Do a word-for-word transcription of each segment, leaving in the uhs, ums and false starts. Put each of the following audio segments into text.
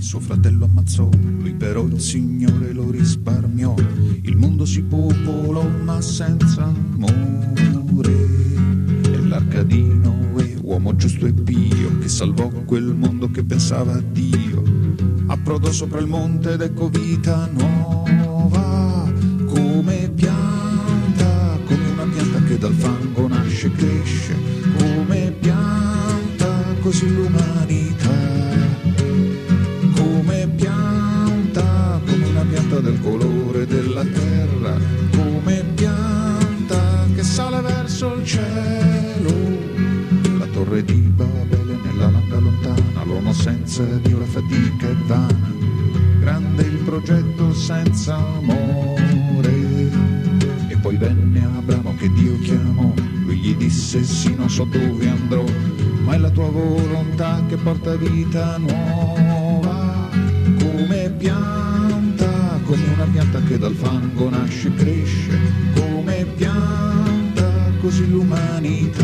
suo fratello ammazzò, lui però il Signore lo risparmiò. Il mondo si popolò ma senza amore, e l'Arcadino è uomo giusto e pio che salvò quel mondo che pensava a Dio. Approdò sopra il monte ed ecco vita nuova, come pianta, come una pianta che dal fango nasce e cresce, come pianta, così l'umanità, come pianta, come una pianta del colore della terra, come pianta che sale verso il cielo. La torre di Babele nella landa lontana, l'uomo senza Dio, la fatica è vana, grande il progetto senza amore. E poi venne Abramo che Dio chiamò, lui gli disse sì, non so dove andrò, ma è la tua volontà che porta vita nuova, come pianta, come una pianta che dal fango nasce e cresce, come pianta, così l'umanità,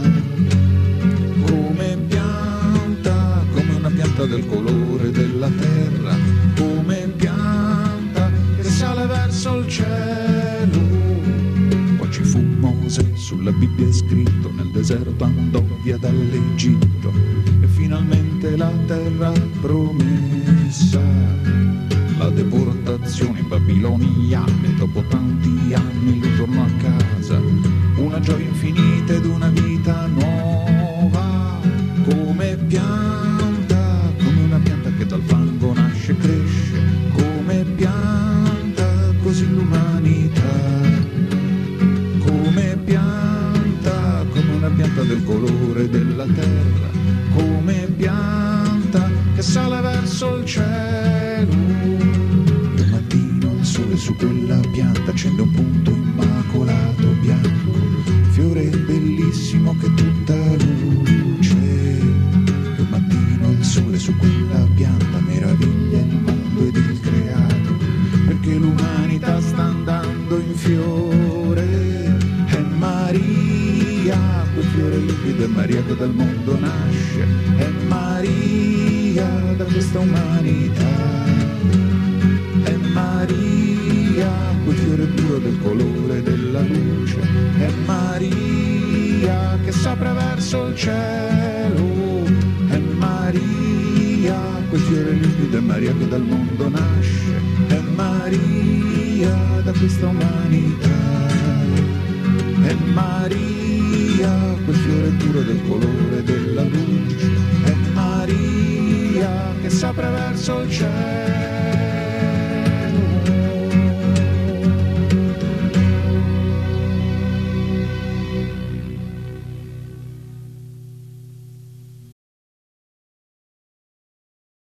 come pianta, come una pianta del colore della terra, come pianta che sale verso il cielo. Poi ci fu Mosè, sulla Bibbia è scritto, nel deserto andò via dall'Egitto, e finalmente la terra promessa, la deportazione in Babilonia, e dopo tanti anni lui tornò a casa, una gioia infinita ed una vita nuova, come pianta, come una pianta che dal fango nasce e cresce, come pianta, così l'umanità, come pianta, come una pianta del colore della terra, come pianta che sale verso il cielo. Un mattino il sole su quella pianta accende un punto immacolato bianco, fiore bellissimo che tutta luce. Un mattino il sole su quella pianta meraviglia il mondo ed il creato, perché l'umanità sta andando in fiore. È Maria, quel fiore limpido, è Maria che dal mondo nasce, è Maria da questa umanità, è Maria, quel fiore puro del colore della luce, è Maria che s'apre verso il cielo, è Maria, quel fiore limpido, è Maria che dal mondo nasce, è Maria da questa umanità, è Maria, quel fiore puro del colore della luce, è Maria che s'apre verso il cielo.